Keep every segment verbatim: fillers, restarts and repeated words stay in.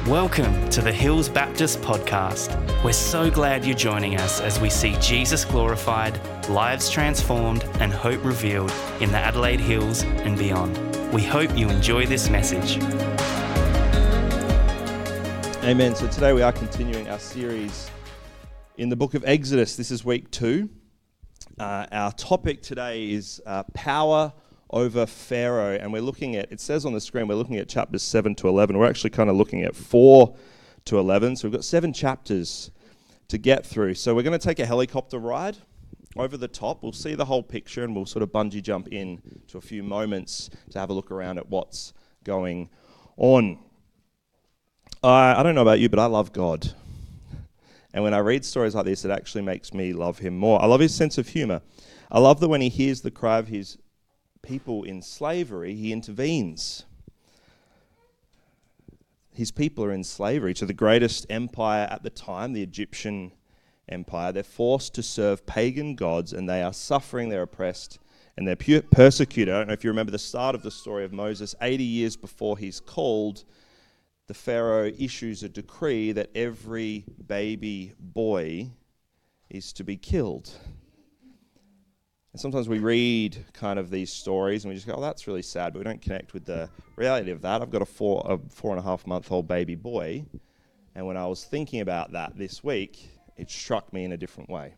Welcome to the Hills Baptist Podcast. We're so glad you're joining us as we see Jesus glorified, lives transformed, and hope revealed in the Adelaide Hills and beyond. We hope you enjoy this message. Amen. So today we are continuing our series in the book of Exodus. This is week two. Uh, our topic today is uh, power over Pharaoh, and we're looking at, it says on the screen, we're looking at chapters seven to eleven. We're actually kind of looking at four to eleven, so we've got seven chapters to get through. So we're going to take a helicopter ride over the top. We'll see the whole picture, and we'll sort of bungee jump in to a few moments to have a look around at what's going on. I, I don't know about you, but I love God. And when I read stories like this, it actually makes me love him more. I love his sense of humor. I love that when he hears the cry of his people in slavery, he intervenes. His people are in slavery to the greatest empire at the time, the Egyptian empire. They're forced to serve pagan gods, and they are suffering, they're oppressed, and they're pu- persecuted. I don't know if you remember the start of the story of Moses. eighty years before he's called, the Pharaoh issues a decree that every baby boy is to be killed. And sometimes we read kind of these stories and we just go, oh, that's really sad, but we don't connect with the reality of that. I've got a four, a four and a half month old baby boy, and when I was thinking about that this week, it struck me in a different way.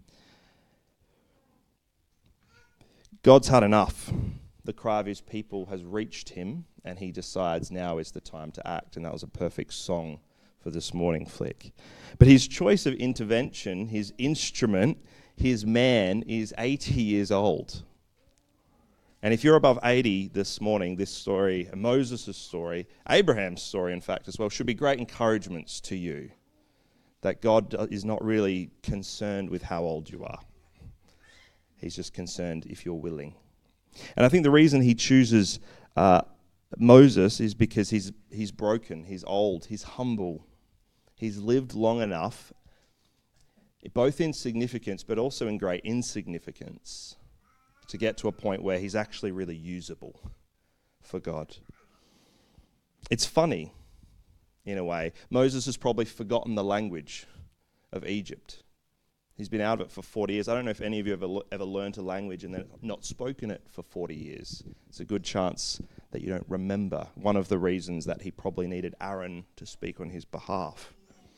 God's had enough. The cry of his people has reached him, and he decides now is the time to act, and that was a perfect song for this morning, Flick. But his choice of intervention, his instrument, his man is eighty years old. And if you're above eighty this morning, this story, Moses' story, Abraham's story, in fact, as well, should be great encouragements to you that God is not really concerned with how old you are. He's just concerned if you're willing. And I think the reason he chooses uh, Moses is because he's he's broken, he's old, he's humble. He's lived long enough, both in significance but also in great insignificance, to get to a point where he's actually really usable for God. It's funny, in a way. Moses has probably forgotten the language of Egypt. He's been out of it for forty years. I don't know if any of you ever ever learned a language and then not spoken it for forty years. It's a good chance that you don't remember. One of the reasons that he probably needed Aaron to speak on his behalf.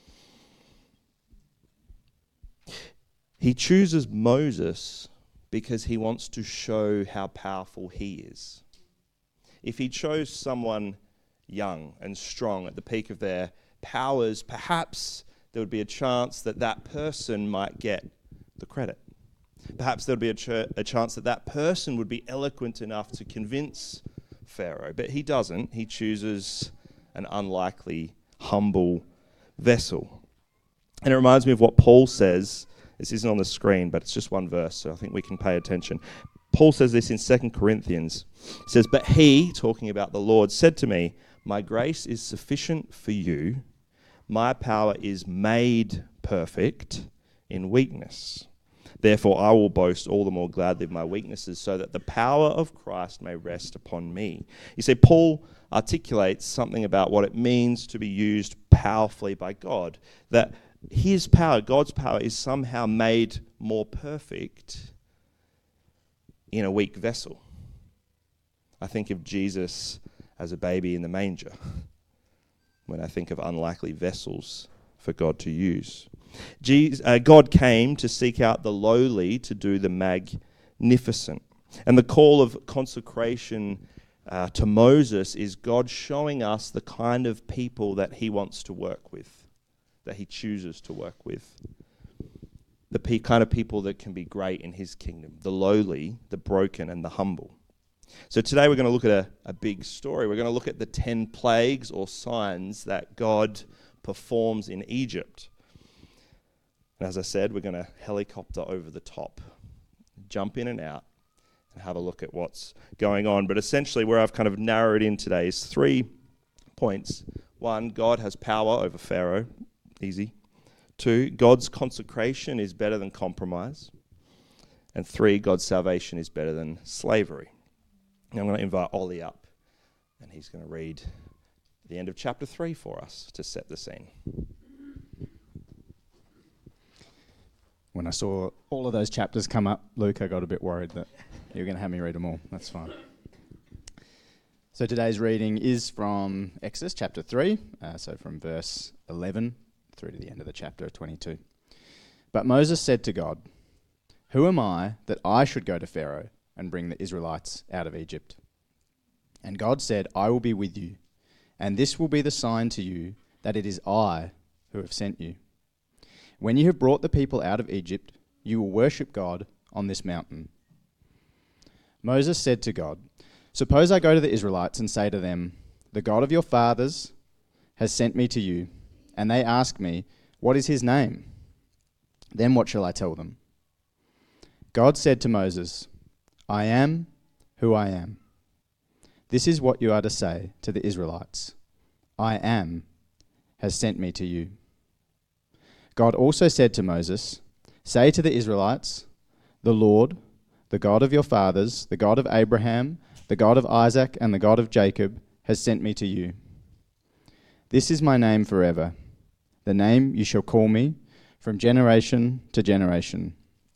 He chooses Moses because he wants to show how powerful he is. If he chose someone young and strong at the peak of their powers, perhaps there would be a chance that that person might get the credit. Perhaps there would be a, ch- a chance that that person would be eloquent enough to convince Pharaoh. But he doesn't. He chooses an unlikely, humble vessel. And it reminds me of what Paul says. This isn't on the screen, but it's just one verse, so I think we can pay attention. Paul says this in Second Corinthians. He says, "But he," talking about the Lord, "said to me, 'My grace is sufficient for you. My power is made perfect in weakness. Therefore I will boast all the more gladly of my weaknesses, so that the power of Christ may rest upon me.'" You see, Paul articulates something about what it means to be used powerfully by God, that his power, God's power, is somehow made more perfect in a weak vessel. I think of Jesus as a baby in the manger when I think of unlikely vessels for God to use. Jesus, uh, God came to seek out the lowly, to do the magnificent. And the call of consecration uh, to Moses is God showing us the kind of people that he wants to work with, that he chooses to work with. The pe- kind of people that can be great in his kingdom, the lowly, the broken, and the humble. So today we're going to look at a, a big story. We're going to look at the ten plagues or signs that God performs in Egypt. And as I said, we're going to helicopter over the top, jump in and out, and have a look at what's going on. But essentially where I've kind of narrowed in today is three points. One, God has power over Pharaoh. Easy. Two, God's consecration is better than compromise. And three, God's salvation is better than slavery. I'm going to invite Ollie up, and he's going to read the end of chapter three for us to set the scene. When I saw all of those chapters come up, Luke, I got a bit worried that you were going to have me read them all. That's fine. So today's reading is from Exodus chapter three, uh, so from verse eleven through to the end of the chapter, twenty-two. But Moses said to God, "Who am I that I should go to Pharaoh and bring the Israelites out of Egypt?" And God said, "I will be with you, and this will be the sign to you that it is I who have sent you. When you have brought the people out of Egypt, you will worship God on this mountain." Moses said to God, "Suppose I go to the Israelites and say to them, 'The God of your fathers has sent me to you,' and they ask me, 'What is his name?' Then what shall I tell them?" God said to Moses, "I am who I am. This is what you are to say to the Israelites. 'I am has sent me to you.'" God also said to Moses, "Say to the Israelites, 'The Lord, the God of your fathers, the God of Abraham, the God of Isaac, and the God of Jacob, has sent me to you. This is my name forever, the name you shall call me from generation to generation.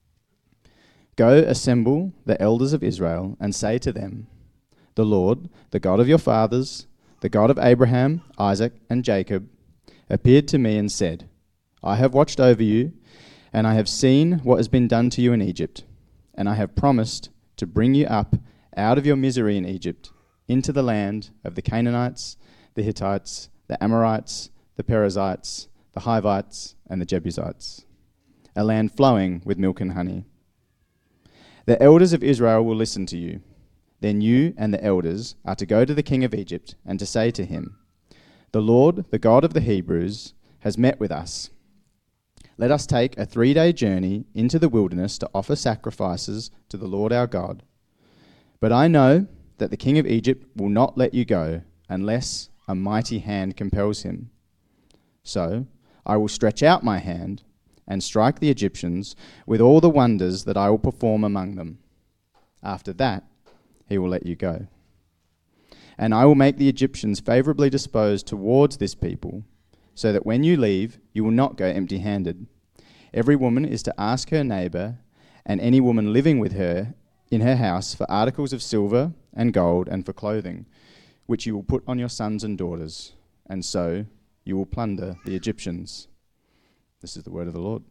Go assemble the elders of Israel and say to them, 'The Lord, the God of your fathers, the God of Abraham, Isaac, and Jacob, appeared to me and said, I have watched over you, and I have seen what has been done to you in Egypt, and I have promised to bring you up out of your misery in Egypt into the land of the Canaanites, the Hittites, the Amorites, the Perizzites, the Hivites, and the Jebusites, a land flowing with milk and honey. The elders of Israel will listen to you. Then you and the elders are to go to the king of Egypt and to say to him, 'The Lord, the God of the Hebrews, has met with us. Let us take a three-day journey into the wilderness to offer sacrifices to the Lord our God. But I know that the king of Egypt will not let you go unless a mighty hand compels him. So I will stretch out my hand and strike the Egyptians with all the wonders that I will perform among them. After that, he will let you go. And I will make the Egyptians favorably disposed towards this people, so that when you leave, you will not go empty-handed. Every woman is to ask her neighbor and any woman living with her in her house for articles of silver and gold and for clothing, which you will put on your sons and daughters, and so you will plunder the Egyptians." This is the word of the Lord.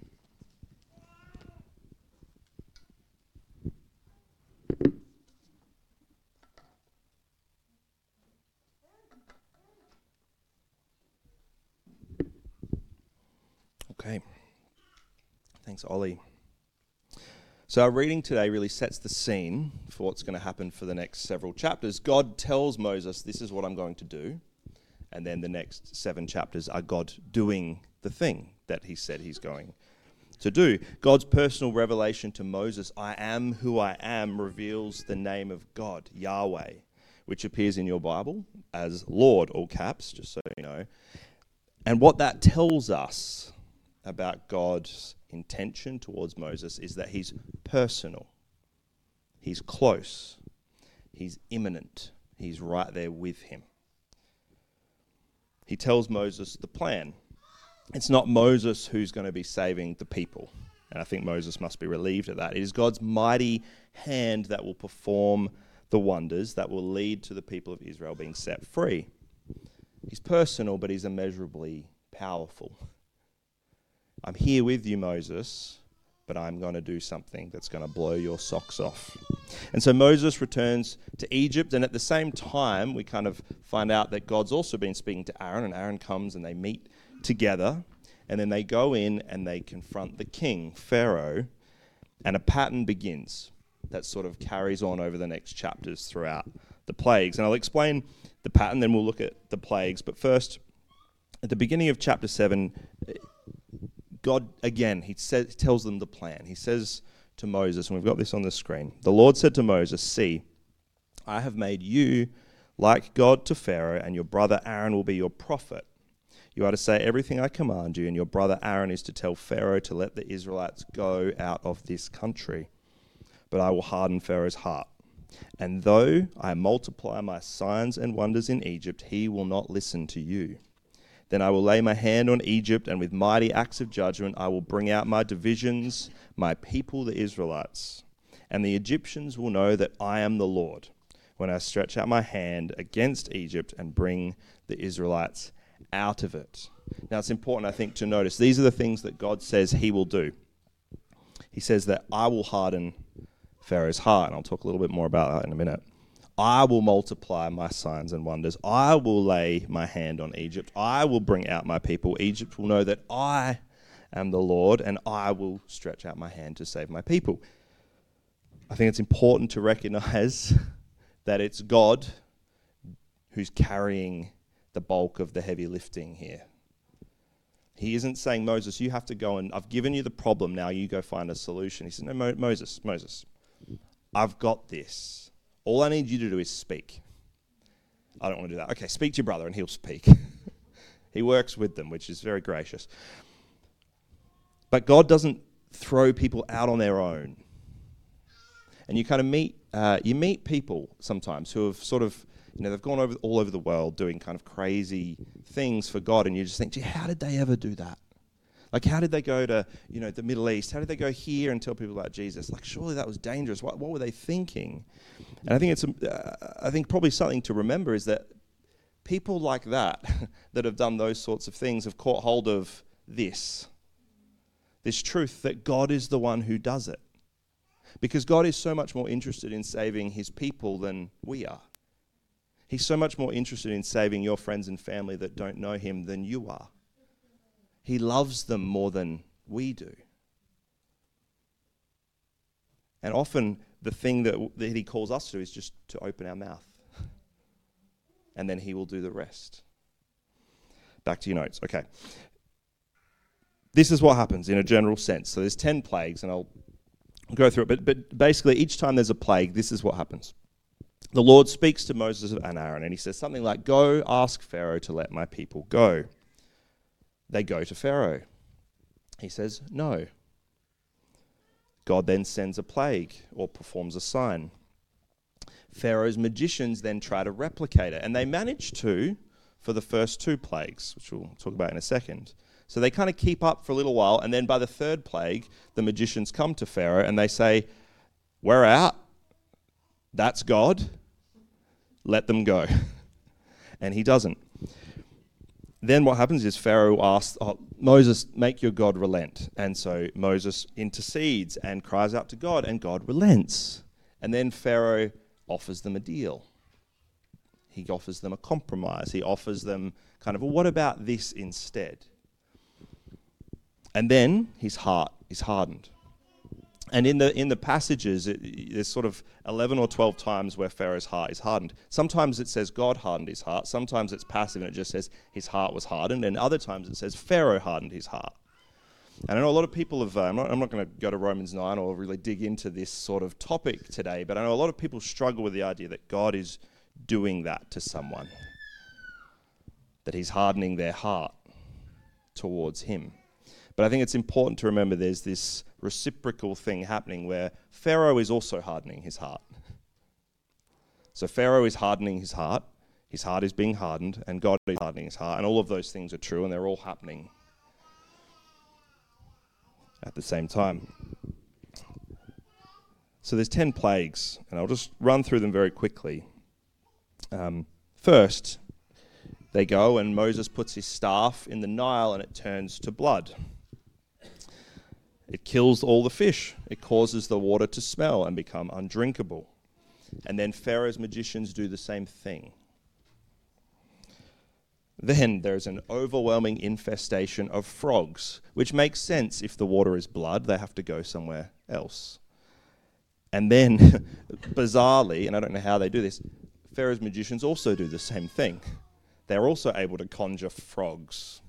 Okay. Thanks, Ollie. So our reading today really sets the scene for what's going to happen for the next several chapters. God tells Moses, this is what I'm going to do. And then the next seven chapters are God doing the thing that he said he's going to do. God's personal revelation to Moses, I am who I am, reveals the name of God, Yahweh, which appears in your Bible as Lord, all caps, just so you know. And what that tells us about God's intention towards Moses is that he's personal, he's close, he's imminent, he's right there with him. He tells Moses the plan. It's not Moses who's going to be saving the people, and I think Moses must be relieved of that. It is God's mighty hand that will perform the wonders that will lead to the people of Israel being set free. He's personal, but he's immeasurably powerful. I'm here with you, Moses, but I'm going to do something that's going to blow your socks off. And so Moses returns to Egypt, and at the same time, we kind of find out that God's also been speaking to Aaron, and Aaron comes and they meet together, and then they go in and they confront the king, Pharaoh, and a pattern begins that sort of carries on over the next chapters throughout the plagues. And I'll explain the pattern, then we'll look at the plagues. But first, at the beginning of chapter seven, God, again, he says, tells them the plan. He says to Moses, and we've got this on the screen, the Lord said to Moses, "See, I have made you like God to Pharaoh, and your brother Aaron will be your prophet. You are to say everything I command you, and your brother Aaron is to tell Pharaoh to let the Israelites go out of this country. But I will harden Pharaoh's heart, And though I multiply my signs and wonders in Egypt, he will not listen to you. Then I will lay my hand on Egypt, and with mighty acts of judgment I will bring out my divisions, my people the Israelites. And the Egyptians will know that I am the Lord, when I stretch out my hand against Egypt and bring the Israelites out of it. Now it's important, I think, to notice these are the things that God says he will do. He says that I will harden Pharaoh's heart, and I'll talk a little bit more about that in a minute. I will multiply my signs and wonders. I will lay my hand on Egypt. I will bring out my people. Egypt will know that I am the Lord, and I will stretch out my hand to save my people. I think it's important to recognize that it's God who's carrying the bulk of the heavy lifting here. He isn't saying, Moses, you have to go and I've given you the problem, now you go find a solution. He said, no, Mo- Moses, Moses, I've got this. All I need you to do is speak. I don't want to do that. Okay, speak to your brother and he'll speak. He works with them, which is very gracious. But God doesn't throw people out on their own. And you kind of meet, uh, you meet people sometimes who have sort of, you know, they've gone over all over the world doing kind of crazy things for God, and you just think, gee, how did they ever do that? Like, how did they go to, you know, the Middle East? How did they go here and tell people about Jesus? Like, surely that was dangerous. What, what were they thinking? And I think it's, uh, I think probably something to remember is that people like that, that have done those sorts of things, have caught hold of this, this truth that God is the one who does it. Because God is so much more interested in saving his people than we are. He's so much more interested in saving your friends and family that don't know him than you are. He loves them more than we do. And often the thing that, that he calls us to is just to open our mouth. And then he will do the rest. Back to your notes. Okay. This is what happens in a general sense. So there's ten plagues, and I'll go through it. But, but basically, each time there's a plague, this is what happens. The Lord speaks to Moses and Aaron, and he says something like, go ask Pharaoh to let my people go. They go to Pharaoh. He says, no. God then sends a plague or performs a sign. Pharaoh's magicians then try to replicate it, and they manage to for the first two plagues, which we'll talk about in a second. So they kind of keep up for a little while, and then by the third plague, the magicians come to Pharaoh and they say, we're out. That's God. Let them go. And he doesn't. Then what happens is Pharaoh asks, oh, Moses, make your God relent. And so Moses intercedes and cries out to God, and God relents. And then Pharaoh offers them a deal. He offers them a compromise. He offers them kind of, well, what about this instead? And then his heart is hardened. And in the in the passages, it, there's sort of eleven or twelve times where Pharaoh's heart is hardened. Sometimes it says God hardened his heart. Sometimes it's passive and it just says his heart was hardened. And other times it says Pharaoh hardened his heart. And I know a lot of people have, uh, I'm not, I'm not going to go to Romans nine or really dig into this sort of topic today, but I know a lot of people struggle with the idea that God is doing that to someone, that he's hardening their heart towards him. But I think it's important to remember there's this reciprocal thing happening where Pharaoh is also hardening his heart. So Pharaoh is hardening his heart, his heart is being hardened, and God is hardening his heart, and all of those things are true, and they're all happening at the same time. So there's ten plagues, and I'll just run through them very quickly. Um, first, they go and Moses puts his staff in the Nile and it turns to blood. It kills all the fish. It causes the water to smell and become undrinkable. And then Pharaoh's magicians do the same thing. Then there's an overwhelming infestation of frogs, which makes sense. If the water is blood, they have to go somewhere else. And then, bizarrely, and I don't know how they do this, Pharaoh's magicians also do the same thing. They're also able to conjure frogs.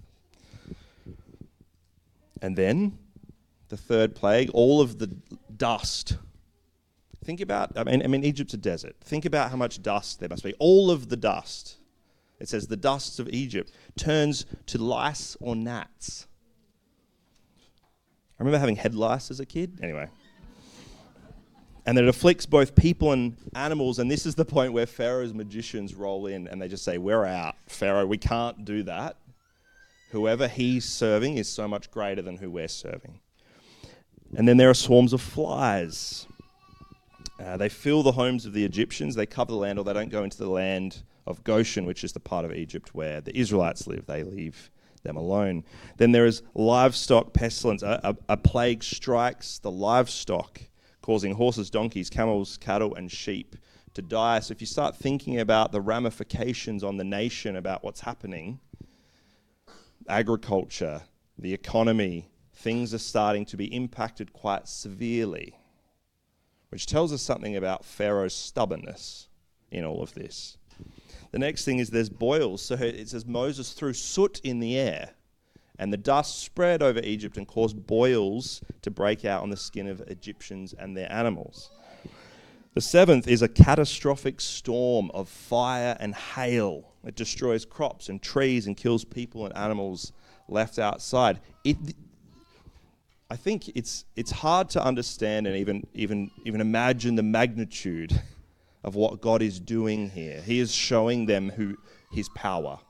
And then, the third plague, all of the dust. Think about, I mean, I mean, Egypt's a desert. Think about how much dust there must be. All of the dust, it says the dust of Egypt, turns to lice or gnats. I remember having head lice as a kid. Anyway. and that it afflicts both people and animals. And this is the point where Pharaoh's magicians roll in and they just say, we're out, Pharaoh, we can't do that. Whoever he's serving is so much greater than who we're serving. And then there are swarms of flies. Uh, they fill the homes of the Egyptians, they cover the land, or they don't go into the land of Goshen, which is the part of Egypt where the Israelites live. They leave them alone. Then there is livestock pestilence. A, a, a plague strikes the livestock, causing horses, donkeys, camels, cattle, and sheep to die. So if you start thinking about the ramifications on the nation about what's happening, agriculture, the economy, things are starting to be impacted quite severely, which tells us something about Pharaoh's stubbornness in all of this. The next thing is there's boils. So it says Moses threw soot in the air, and the dust spread over Egypt and caused boils to break out on the skin of Egyptians and their animals. The seventh is a catastrophic storm of fire and hail. It destroys crops and trees and kills people and animals left outside. It, I think it's it's hard to understand and even even even imagine the magnitude of what God is doing here. He is showing them who his power.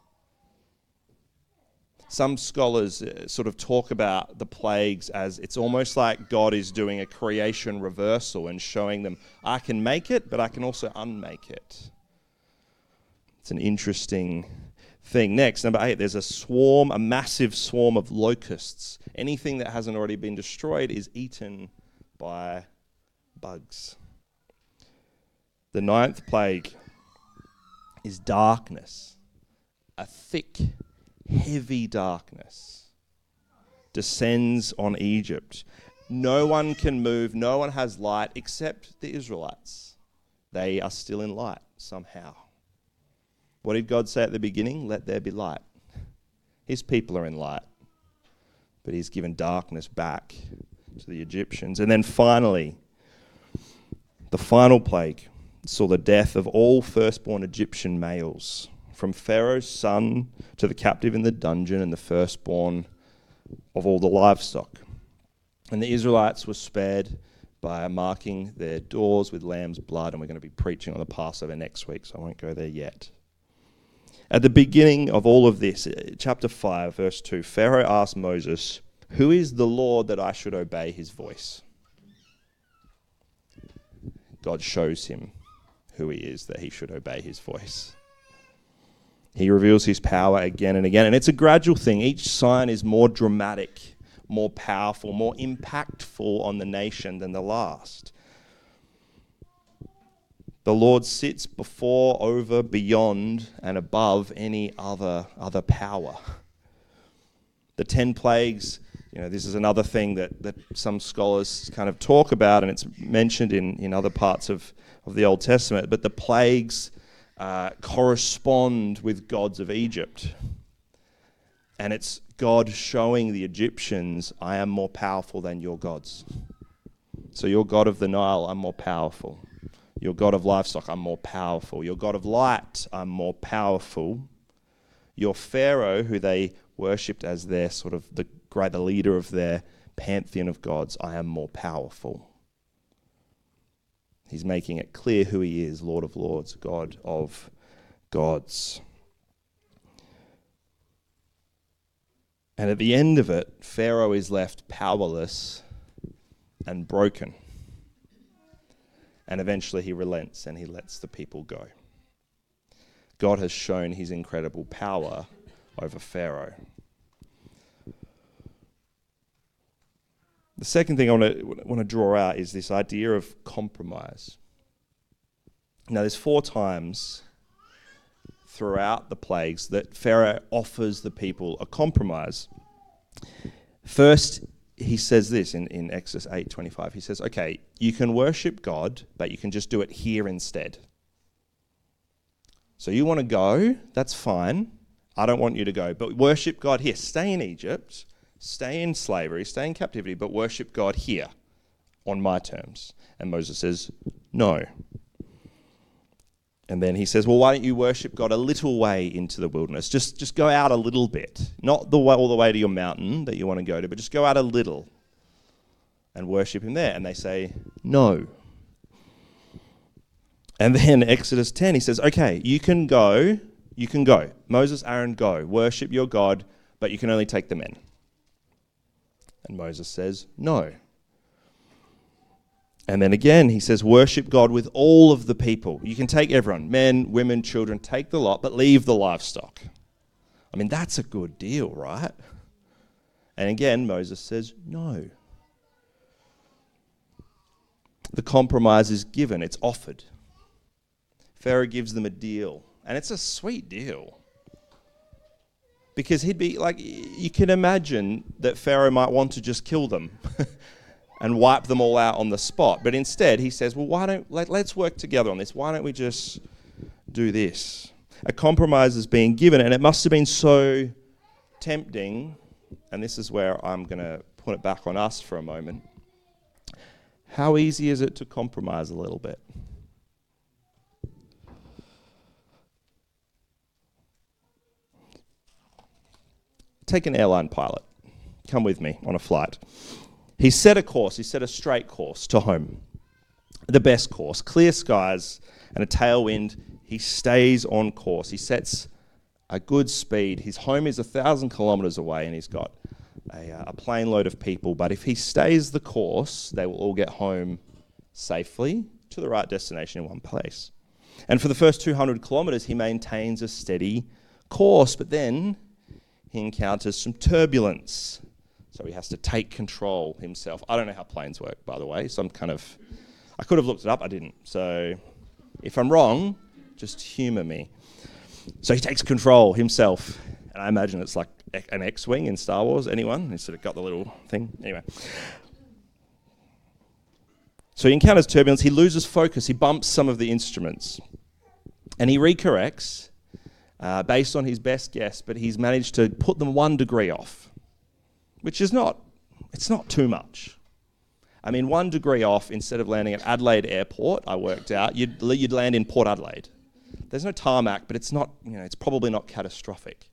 Some scholars uh, sort of talk about the plagues as it's almost like God is doing a creation reversal and showing them, I can make it, but I can also unmake it. It's an interesting thing. Next, number eight, there's a swarm, a massive swarm of locusts. Anything that hasn't already been destroyed is eaten by bugs. The ninth plague is darkness. A thick, heavy darkness descends on Egypt. No one can move, no one has light except the Israelites. They are still in light somehow. What did God say at the beginning? Let there be light. His people are in light, but he's given darkness back to the Egyptians. And then finally, the final plague saw the death of all firstborn Egyptian males, from Pharaoh's son to the captive in the dungeon and the firstborn of all the livestock. And the Israelites were spared by marking their doors with lamb's blood, and we're going to be preaching on the Passover next week, so I won't go there yet. At the beginning of all of this, chapter five, verse two, Pharaoh asked Moses, "Who is the Lord that I should obey his voice?" God shows him who he is, that he should obey his voice. He reveals his power again and again, and it's a gradual thing. Each sign is more dramatic, more powerful, more impactful on the nation than the last. The Lord sits before, over, beyond, and above any other other power. The ten plagues, you know, this is another thing that, that some scholars kind of talk about, and it's mentioned in, in other parts of, of the Old Testament, but the plagues uh, correspond with gods of Egypt. And it's God showing the Egyptians, I am more powerful than your gods. So your God of the Nile, I'm more powerful. Your God of livestock, I'm more powerful. Your God of light, I'm more powerful. Your Pharaoh, who they worshipped as their sort of the great the leader of their pantheon of gods, I am more powerful. He's making it clear who he is, Lord of lords, God of gods. And at the end of it, Pharaoh is left powerless and broken. And eventually he relents and he lets the people go. God has shown his incredible power over Pharaoh. The second thing I want to want to draw out is this idea of compromise. Now, there's four times throughout the plagues that Pharaoh offers the people a compromise. First, he says this in, in Exodus eight twenty-five. He says, okay, you can worship God, but you can just do it here instead. So you want to go, that's fine. I don't want you to go, but worship God here. Stay in Egypt, stay in slavery, stay in captivity, but worship God here on my terms. And Moses says, no. And then he says, well, why don't you worship God a little way into the wilderness? Just, just go out a little bit. Not the way, all the way to your mountain that you want to go to, but just go out a little and worship him there. And they say, no. And then Exodus ten, he says, okay, you can go, you can go. Moses, Aaron, go. Worship your God, but you can only take the men. And Moses says, no. And then again, he says, worship God with all of the people. You can take everyone, men, women, children, take the lot, but leave the livestock. I mean, that's a good deal, right? And again, Moses says, no. The compromise is given, it's offered. Pharaoh gives them a deal, and it's a sweet deal. Because he'd be like, you can imagine that Pharaoh might want to just kill them and wipe them all out on the spot. But instead, he says, well, why don't, let, let's work together on this. Why don't we just do this? A compromise is being given, and it must have been so tempting, and this is where I'm going to put it back on us for a moment. How easy is it to compromise a little bit? Take an airline pilot. Come with me on a flight. He set a course, he set a straight course to home. The best course, clear skies and a tailwind. He stays on course. He sets a good speed. His home is a thousand kilometres away, and he's got a, uh, a plane load of people. But if he stays the course, they will all get home safely to the right destination in one place. And for the first two hundred kilometres, he maintains a steady course. But then he encounters some turbulence. So he has to take control himself. I don't know how planes work, by the way, so I'm kind of... I could have looked it up, I didn't. So if I'm wrong, just humour me. So he takes control himself. And I imagine it's like an X-Wing in Star Wars. Anyone? He's sort of got the little thing. Anyway. So he encounters turbulence. He loses focus. He bumps some of the instruments. And he recorrects uh, based on his best guess, but he's managed to put them one degree off, which is not, it's not too much. I mean, one degree off, instead of landing at Adelaide Airport, I worked out, you'd, you'd land in Port Adelaide. There's no tarmac, but it's not, you know, it's probably not catastrophic.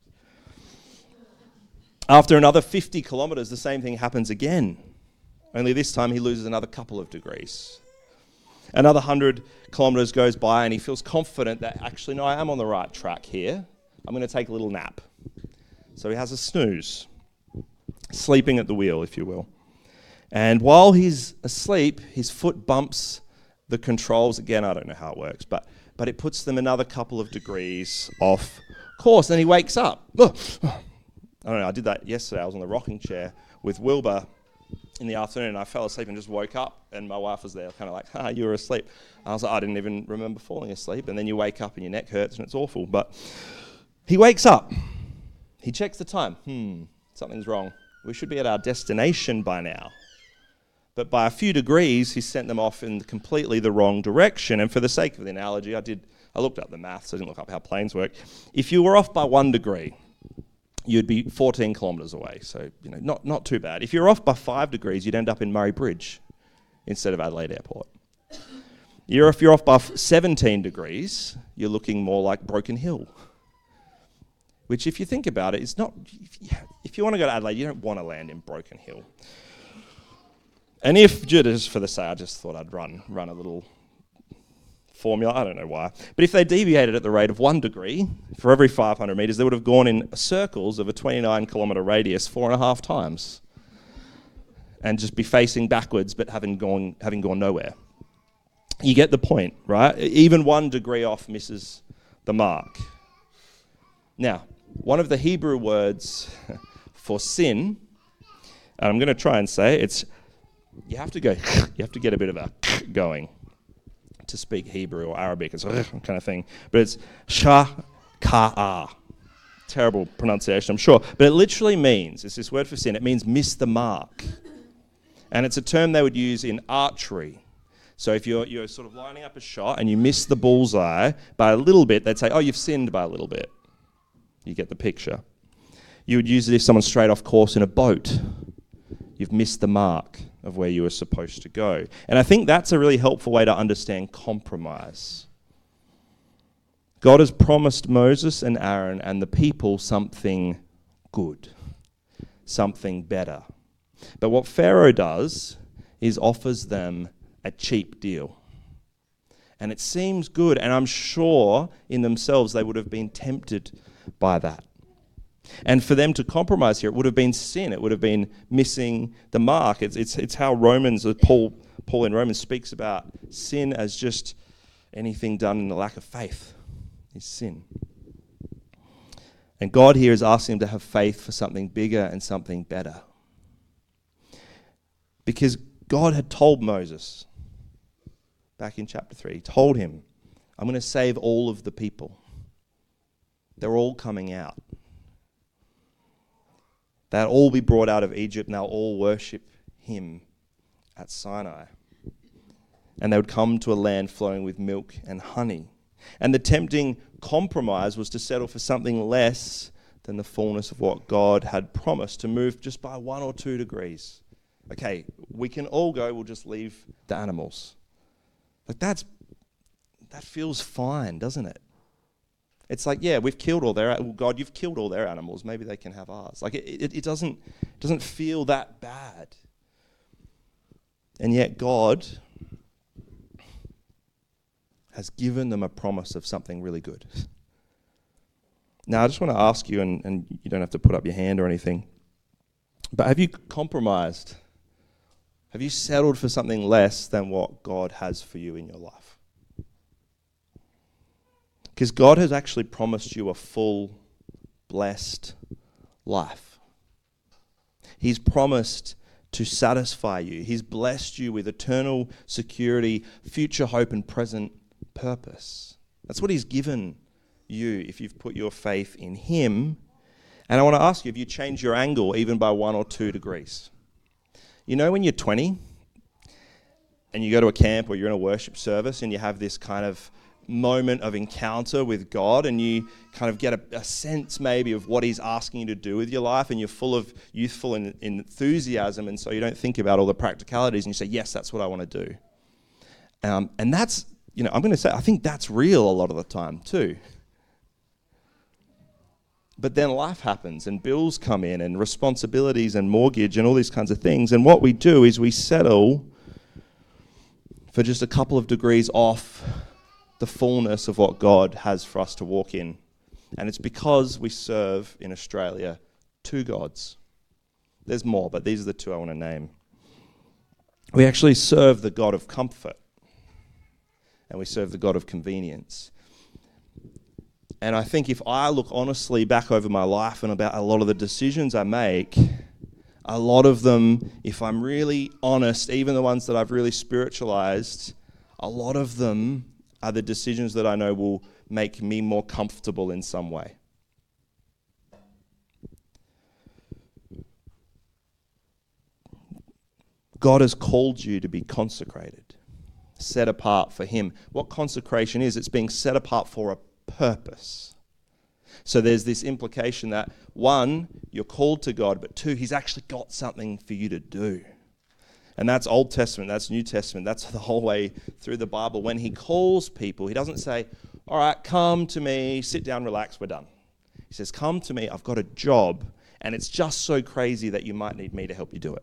After another fifty kilometres, the same thing happens again. Only this time he loses another couple of degrees. Another one hundred kilometres goes by and he feels confident that actually, no, I am on the right track here. I'm going to take a little nap. So he has a snooze, sleeping at the wheel, if you will. And while he's asleep, his foot bumps the controls. Again, I don't know how it works, but, but it puts them another couple of degrees off course. Then he wakes up. Oh, oh. I don't know, I did that yesterday. I was on the rocking chair with Wilbur in the afternoon, and I fell asleep and just woke up, and my wife was there, kind of like, ah, you were asleep. And I was like, I didn't even remember falling asleep. And then you wake up and your neck hurts and it's awful. But he wakes up. He checks the time. Hmm, something's wrong. We should be at our destination by now. But by a few degrees, he sent them off in completely the wrong direction. And for the sake of the analogy, I did. I looked up the maths. I didn't look up how planes work. If you were off by one degree, you'd be fourteen kilometres away. So, you know, not, not too bad. If you're off by five degrees, you'd end up in Murray Bridge instead of Adelaide Airport. You're, if you're off by seventeen degrees, you're looking more like Broken Hill. Which, if you think about it, is not... If you, if you want to go to Adelaide, you don't want to land in Broken Hill. And if, just for the sake, I just thought I'd run, run a little formula, I don't know why. But if they deviated at the rate of one degree for every five hundred metres, they would have gone in circles of a twenty-nine kilometre radius four and a half times. And just be facing backwards, but having gone, having gone nowhere. You get the point, right? Even one degree off misses the mark. Now, one of the Hebrew words for sin, and I'm going to try and say it, it's, you have to go, you have to get a bit of a going to speak Hebrew or Arabic, it's a kind of thing. But it's shaka'ah. Terrible pronunciation, I'm sure. But it literally means, it's this word for sin, it means miss the mark. And it's a term they would use in archery. So if you're you're sort of lining up a shot and you miss the bullseye by a little bit, they'd say, oh, you've sinned by a little bit. You get the picture. You would use it if someone's strayed off course in a boat. You've missed the mark of where you were supposed to go. And I think that's a really helpful way to understand compromise. God has promised Moses and Aaron and the people something good, something better. But what Pharaoh does is offers them a cheap deal. And it seems good, and I'm sure in themselves they would have been tempted by that. And for them to compromise here, it would have been sin. It would have been missing the mark. It's it's it's how Romans, Paul Paul in Romans speaks about sin as just anything done in the lack of faith is sin. And God here is asking them to have faith for something bigger and something better. Because God had told Moses, back in chapter three, he told him, I'm going to save all of the people. They're all coming out. They'll all be brought out of Egypt and they'll all worship him at Sinai. And they would come to a land flowing with milk and honey. And the tempting compromise was to settle for something less than the fullness of what God had promised, to move just by one or two degrees. Okay, we can all go, we'll just leave the animals. Like that's, that feels fine, doesn't it? It's like, yeah, we've killed all their, well, God, you've killed all their animals. Maybe they can have ours. Like it, it, it doesn't, it doesn't feel that bad. And yet God has given them a promise of something really good. Now, I just want to ask you, and, and you don't have to put up your hand or anything, but have you compromised? Have you settled for something less than what God has for you in your life? Because God has actually promised you a full, blessed life. He's promised to satisfy you. He's blessed you with eternal security, future hope, and present purpose. That's what he's given you if you've put your faith in him. And I want to ask you, if you change your angle even by one or two degrees. You know when you're twenty and you go to a camp or you're in a worship service and you have this kind of moment of encounter with God and you kind of get a, a sense maybe of what he's asking you to do with your life, and you're full of youthful en- enthusiasm, and so you don't think about all the practicalities and you say, yes, that's what I want to do. Um, and that's, you know, I'm going to say, I think that's real a lot of the time too. But then life happens and bills come in and responsibilities and mortgage and all these kinds of things. And what we do is we settle for just a couple of degrees off the fullness of what God has for us to walk in. And it's because we serve in Australia two gods. There's more, but these are the two I want to name. We actually serve the God of comfort, and we serve the God of convenience. And I think if I look honestly back over my life and about a lot of the decisions I make, a lot of them, if I'm really honest, even the ones that I've really spiritualized, a lot of them are the decisions that I know will make me more comfortable in some way. God has called you to be consecrated, set apart for him. What consecration is, it's being set apart for a purpose. So there's this implication that, one, you're called to God, but two, he's actually got something for you to do. And that's Old Testament, that's New Testament, that's the whole way through the Bible. When he calls people, he doesn't say, all right, come to me, sit down, relax, we're done. He says, come to me, I've got a job, and it's just so crazy that you might need me to help you do it.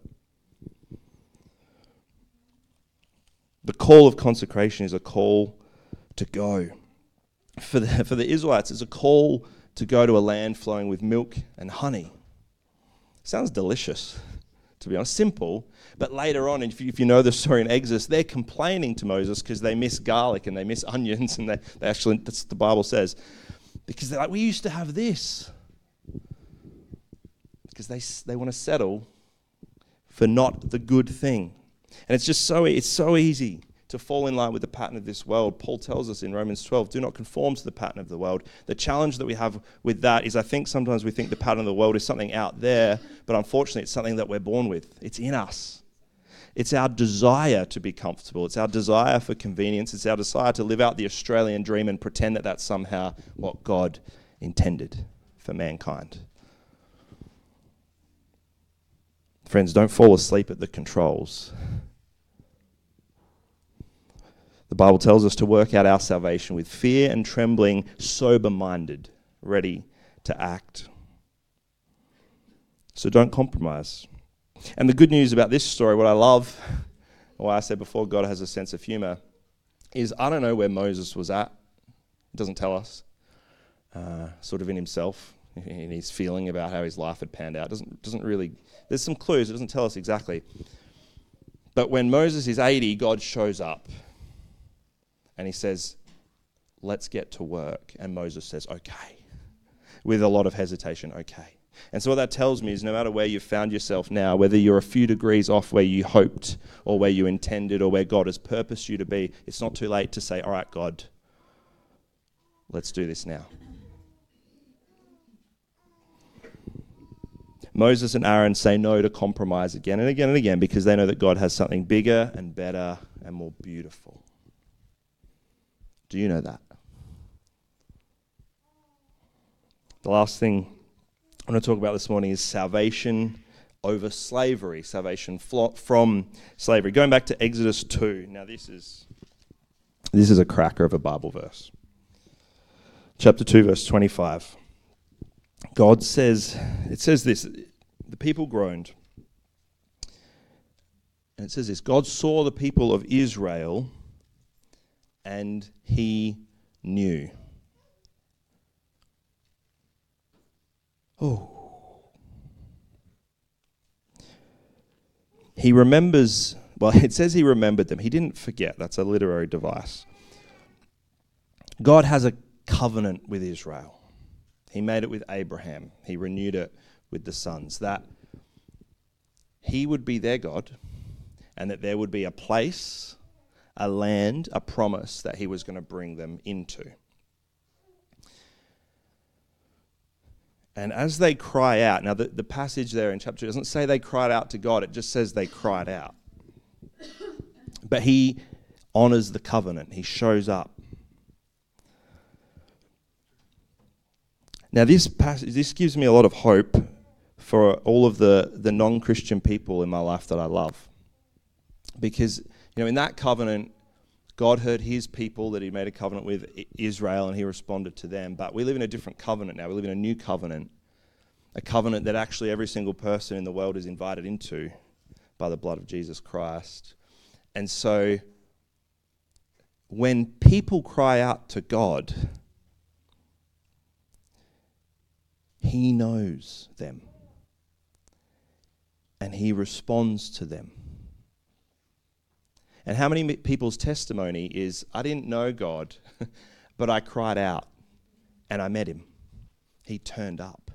The call of consecration is a call to go. For the, for the Israelites, it's a call to go to a land flowing with milk and honey. Sounds delicious, to be honest. Simple, but later on, if you, if you know the story in Exodus, they're complaining to Moses because they miss garlic and they miss onions, and they, they actually, that's what the Bible says. Because they're like, we used to have this. Because they they want to settle for not the good thing. And it's just so, it's so easy to fall in line with the pattern of this world. Paul tells us in Romans twelve, do not conform to the pattern of the world. The challenge that we have with that is I think sometimes we think the pattern of the world is something out there, but unfortunately it's something that we're born with. It's in us. It's our desire to be comfortable. It's our desire for convenience. It's our desire to live out the Australian dream and pretend that that's somehow what God intended for mankind. Friends, don't fall asleep at the controls. The Bible tells us to work out our salvation with fear and trembling, sober-minded, ready to act. So don't compromise. And the good news about this story, what I love, why I said before, God has a sense of humor, is I don't know where Moses was at. It doesn't tell us. Uh, sort of in himself, in his feeling about how his life had panned out. Doesn't doesn't really. There's some clues. It doesn't tell us exactly. But when Moses is eighty, God shows up, and he says, "Let's get to work." And Moses says, "Okay," with a lot of hesitation. Okay. And so what that tells me is no matter where you've found yourself now, whether you're a few degrees off where you hoped or where you intended or where God has purposed you to be, it's not too late to say, "All right, God, let's do this now." Moses and Aaron say no to compromise again and again and again because they know that God has something bigger and better and more beautiful. Do you know that? The last thing I want to talk about this morning is salvation over slavery, salvation flo- from slavery. Going back to Exodus two. Now this is this is a cracker of a Bible verse. Chapter two, verse twenty-five. God says, it says this, the people groaned. And it says this, God saw the people of Israel and he knew. Oh. He remembers, well, it says he remembered them. He didn't forget. That's a literary device. God has a covenant with Israel. He made it with Abraham. He renewed it with the sons. That he would be their God and that there would be a place, a land, a promise that he was going to bring them into. And as they cry out, now the, the passage there in chapter two doesn't say they cried out to God, it just says they cried out. But he honors the covenant. He shows up. Now this passage, this gives me a lot of hope for all of the, the non-Christian people in my life that I love. Because, you know, in that covenant, God heard his people that he made a covenant with Israel and he responded to them. But we live in a different covenant now. We live in a new covenant. A covenant that actually every single person in the world is invited into by the blood of Jesus Christ. And so when people cry out to God, he knows them. And he responds to them. And how many people's testimony is, I didn't know God, but I cried out and I met him. He turned up.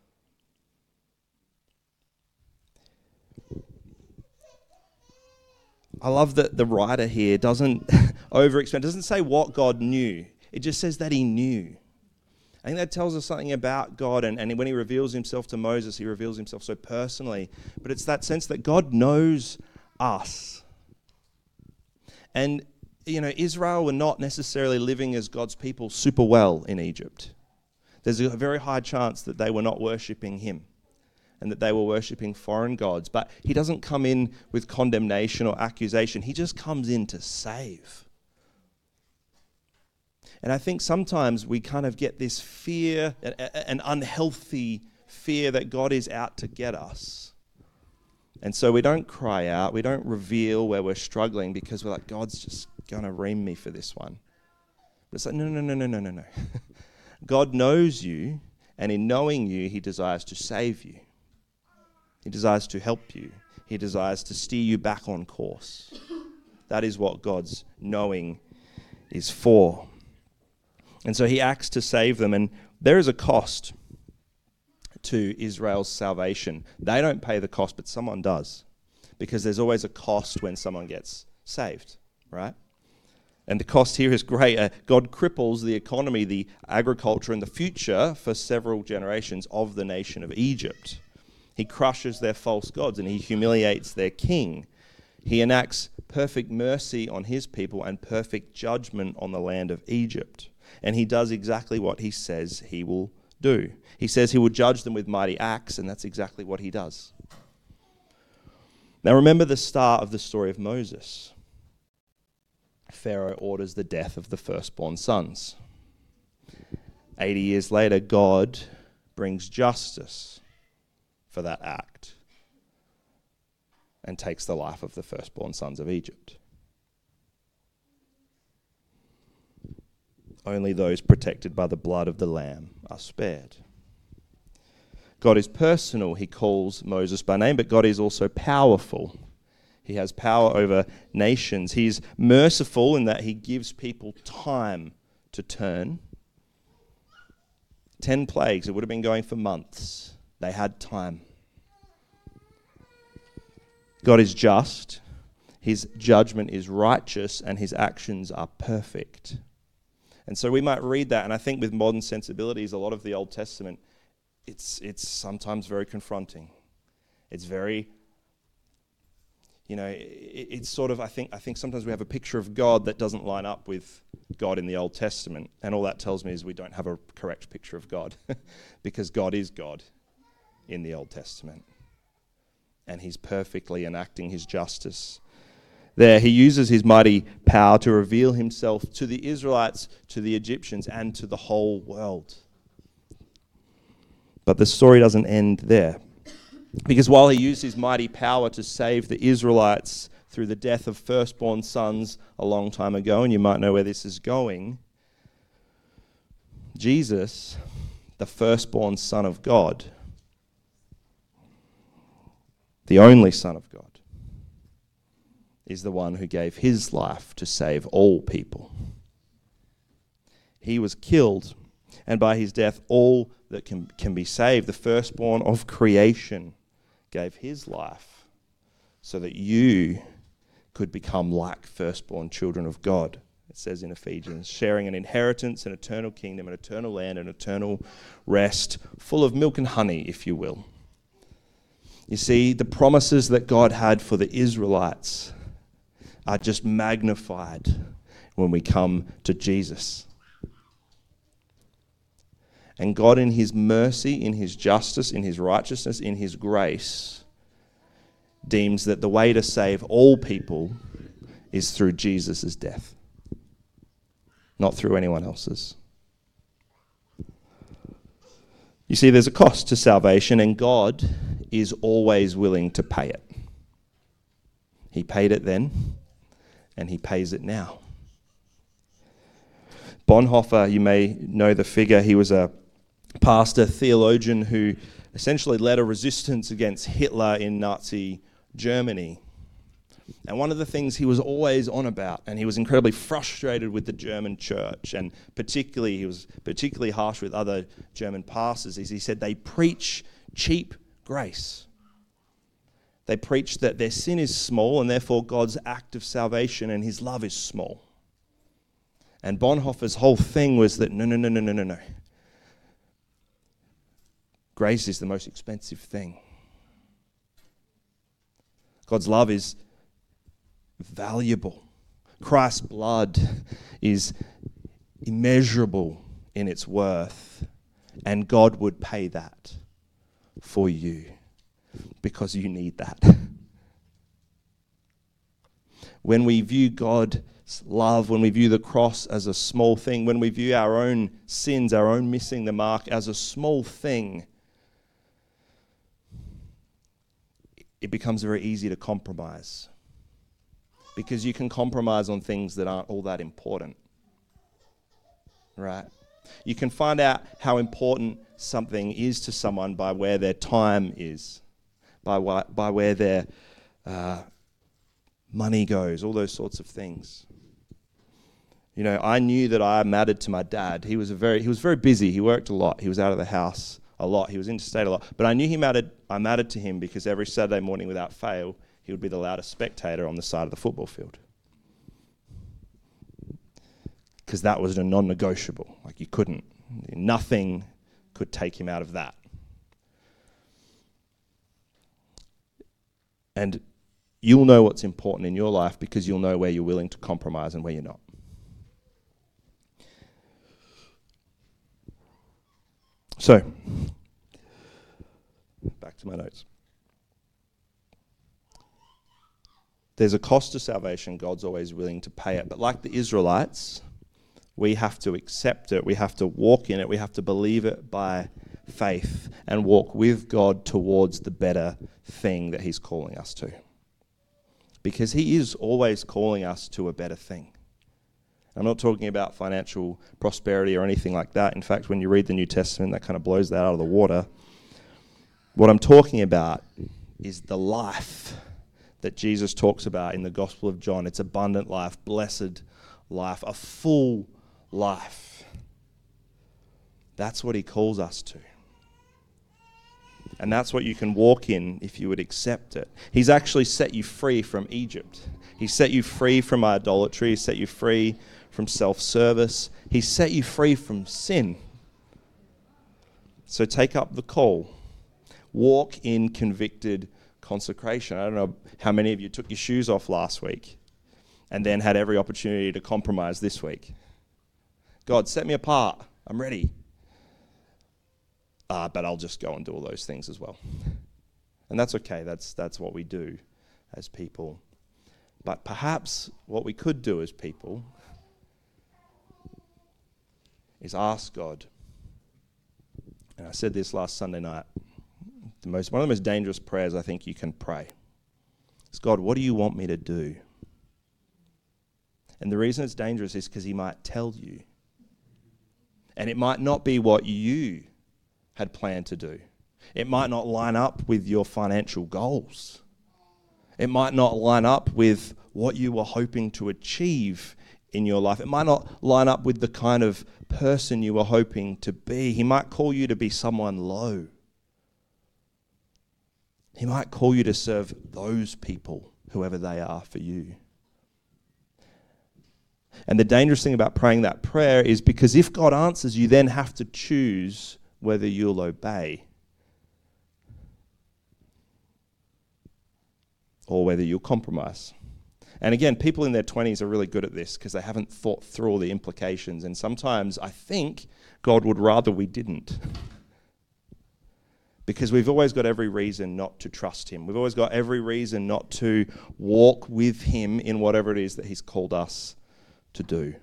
I love that the writer here doesn't over-explain, doesn't say what God knew. It just says that he knew. I think that tells us something about God, and, and when he reveals himself to Moses, he reveals himself so personally. But it's that sense that God knows us. And, you know, Israel were not necessarily living as God's people super well in Egypt. There's a very high chance that they were not worshipping him and that they were worshipping foreign gods. But he doesn't come in with condemnation or accusation. He just comes in to save. And I think sometimes we kind of get this fear, an unhealthy fear that God is out to get us. And so we don't cry out, we don't reveal where we're struggling because we're like, God's just going to ream me for this one. But it's like, no, no, no, no, no, no, no. God knows you, and in knowing you, he desires to save you. He desires to help you. He desires to steer you back on course. That is what God's knowing is for. And so he acts to save them, and there is a cost to Israel's salvation. They don't pay the cost, but someone does, because there's always a cost when someone gets saved, right? And the cost here is great. Uh, God cripples the economy, the agriculture, and the future for several generations of the nation of Egypt. He crushes their false gods, and he humiliates their king. He enacts perfect mercy on his people and perfect judgment on the land of Egypt. And he does exactly what he says he will do. He says he will judge them with mighty acts, and that's exactly what he does. Now remember the start of the story of Moses. Pharaoh orders the death of the firstborn sons. Eighty years later, God brings justice for that act and takes the life of the firstborn sons of Egypt. Only those protected by the blood of the Lamb are spared. God is personal. He calls Moses by name, but God is also powerful. He has power over nations. He's merciful in that he gives people time to turn. Ten plagues, it would have been going for months. They had time. God is just. His judgment is righteous, and his actions are perfect. And so we might read that, and I think with modern sensibilities, a lot of the Old Testament, it's it's sometimes very confronting. It's very, you know, it, it's sort of, I think, I think sometimes we have a picture of God that doesn't line up with God in the Old Testament, and all that tells me is we don't have a correct picture of God, because God is God in the Old Testament, and he's perfectly enacting his justice. There, he uses his mighty power to reveal himself to the Israelites, to the Egyptians, and to the whole world. But the story doesn't end there. Because while he used his mighty power to save the Israelites through the death of firstborn sons a long time ago, and you might know where this is going, Jesus, the firstborn Son of God, the only Son of God, is the one who gave his life to save all people. He was killed, and by his death all that can, can be saved, the firstborn of creation, gave his life so that you could become like firstborn children of God. It says in Ephesians, sharing an inheritance, an eternal kingdom, an eternal land, an eternal rest, full of milk and honey, if you will. You see, the promises that God had for the Israelites are just magnified when we come to Jesus. And God, in his mercy, in his justice, in his righteousness, in his grace, deems that the way to save all people is through Jesus' death, not through anyone else's. You see, there's a cost to salvation, and God is always willing to pay it. He paid it then, and he pays it now. Bonhoeffer, you may know the figure. He was a pastor, theologian who essentially led a resistance against Hitler in Nazi Germany. And one of the things he was always on about, and he was incredibly frustrated with the German church, and particularly he was particularly harsh with other German pastors, is he said they preach cheap grace. They preach that their sin is small, and therefore God's act of salvation and his love is small. And Bonhoeffer's whole thing was that no, no, no, no, no, no, no. Grace is the most expensive thing. God's love is valuable. Christ's blood is immeasurable in its worth, and God would pay that for you because you need that. When we view God's love, when we view the cross as a small thing, when we view our own sins, our own missing the mark as a small thing, it becomes very easy to compromise, because you can compromise on things that aren't all that important, right? You can find out how important something is to someone by where their time is, by wh- by where their uh, money goes, all those sorts of things. You know, I knew that I mattered to my dad. He was a very he was very busy. He worked a lot. He was out of the house a lot. He was interstate a lot. But I knew he mattered. I mattered to him because every Saturday morning, without fail, he would be the loudest spectator on the side of the football field. Because that was a non-negotiable. Like, you couldn't, nothing could take him out of that. And you'll know what's important in your life because you'll know where you're willing to compromise and where you're not. So, back to my notes. There's a cost to salvation. God's always willing to pay it. But like the Israelites, we have to accept it. We have to walk in it. We have to believe it by faith and walk with God towards the better thing that he's calling us to. Because he is always calling us to a better thing. I'm not talking about financial prosperity or anything like that. In fact, when you read the New Testament, that kind of blows that out of the water. What I'm talking about is the life that Jesus talks about in the Gospel of John. It's abundant life, blessed life, a full life. That's what he calls us to. And that's what you can walk in if you would accept it. He's actually set you free from Egypt. He set you free from idolatry. He set you free from self-service. He set you free from sin. So take up the call. Walk in convicted consecration. I don't know how many of you took your shoes off last week and then had every opportunity to compromise this week. God, set me apart. I'm ready. Uh, but I'll just go and do all those things as well. And that's okay. That's that's what we do as people. But perhaps what we could do as people is ask God. And I said this last Sunday night. The most, one of the most dangerous prayers I think you can pray is, God, what do you want me to do? And the reason it's dangerous is because he might tell you. And it might not be what you had planned to do. It might not line up with your financial goals. It might not line up with what you were hoping to achieve in your life. It might not line up with the kind of person you were hoping to be. He might call you to be someone low. He might call you to serve those people, whoever they are for you. And the dangerous thing about praying that prayer is because if God answers, you then have to choose whether you'll obey or whether you'll compromise. And again, people in their twenties are really good at this because they haven't thought through all the implications. And sometimes I think God would rather we didn't. Because we've always got every reason not to trust him. We've always got every reason not to walk with him in whatever it is that he's called us to do.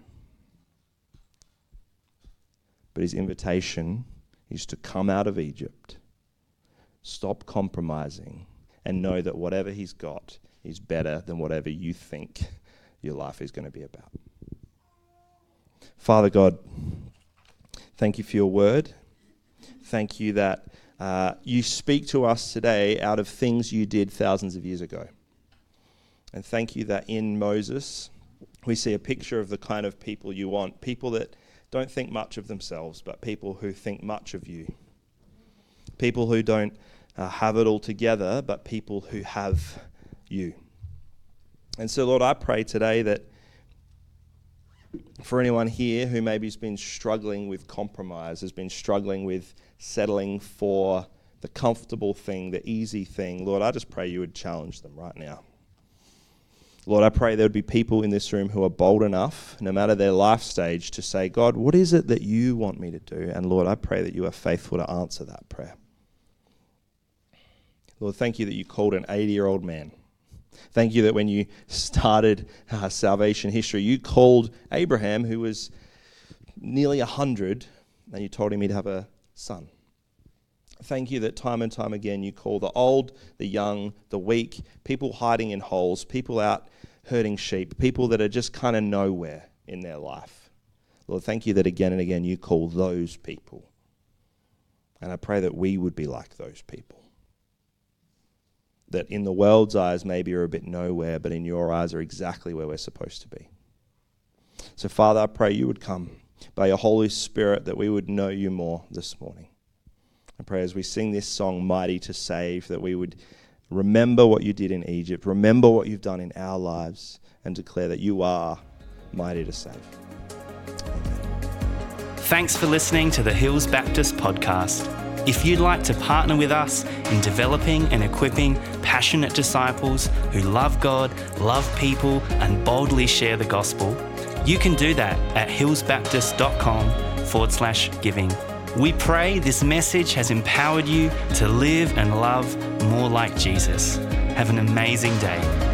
But his invitation is to come out of Egypt, stop compromising, and know that whatever he's got is better than whatever you think your life is going to be about. Father God, thank you for your word. Thank you that uh, you speak to us today out of things you did thousands of years ago. And thank you that in Moses, we see a picture of the kind of people you want, people that don't think much of themselves, but people who think much of you. People who don't uh, have it all together, but people who have you. And so, Lord, I pray today that for anyone here who maybe has been struggling with compromise, has been struggling with settling for the comfortable thing, the easy thing, Lord, I just pray you would challenge them right now. Lord, I pray there would be people in this room who are bold enough, no matter their life stage, to say, God, what is it that you want me to do? And Lord, I pray that you are faithful to answer that prayer. Lord, thank you that you called an eighty-year-old man. Thank you that when you started uh, salvation history, you called Abraham, who was nearly one hundred, and you told him he'd have a son. Thank you that time and time again you call the old, the young, the weak, people hiding in holes, people out herding sheep, people that are just kind of nowhere in their life. Lord, thank you that again and again you call those people. And I pray that we would be like those people. That in the world's eyes maybe are a bit nowhere, but in your eyes are exactly where we're supposed to be. So Father, I pray you would come by your Holy Spirit, that we would know you more this morning. I pray as we sing this song, Mighty to Save, that we would remember what you did in Egypt, remember what you've done in our lives, and declare that you are mighty to save. Amen. Thanks for listening to the Hills Baptist podcast. If you'd like to partner with us in developing and equipping passionate disciples who love God, love people, and boldly share the gospel, you can do that at hillsbaptist.com forward slash giving. We pray this message has empowered you to live and love more like Jesus. Have an amazing day.